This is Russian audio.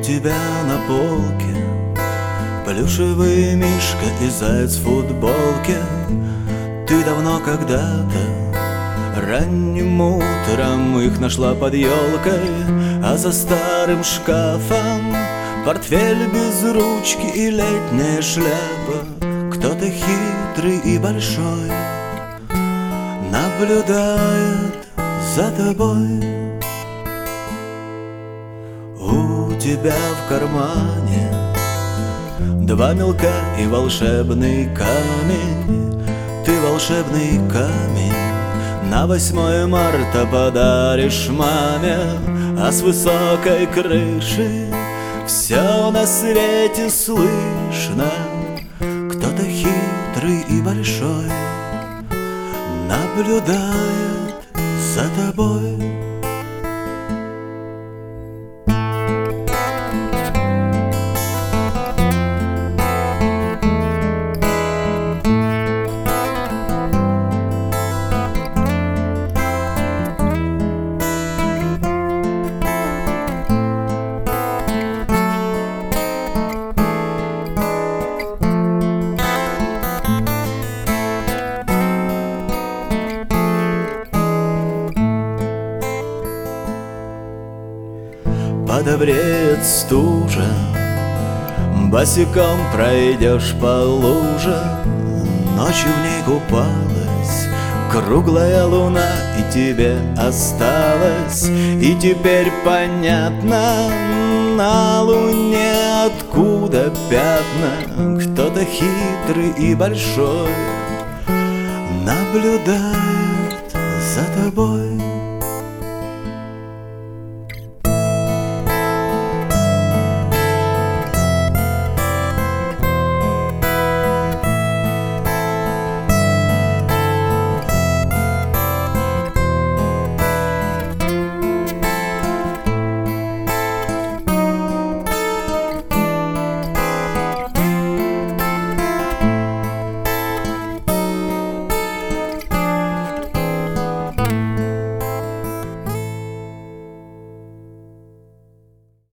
тебя на полке плюшевый мишка и заяц в футболке. Ты давно когда-то ранним утром их нашла под елкой, а за старым шкафом портфель без ручки и летняя шляпа. Кто-то хитрый и большой наблюдает за тобой. У тебя в кармане два мелка и волшебный камень. Ты волшебный камень на 8 марта подаришь маме, а с высокой крыши все на свете слышно. Кто-то хитрый и большой наблюдает за тобой. Подобреет стужа, босиком пройдешь по луже. Ночью в ней купалась круглая луна, и тебе осталось. И теперь понятно на луне, откуда пятна. Кто-то хитрый и большой наблюдает за тобой.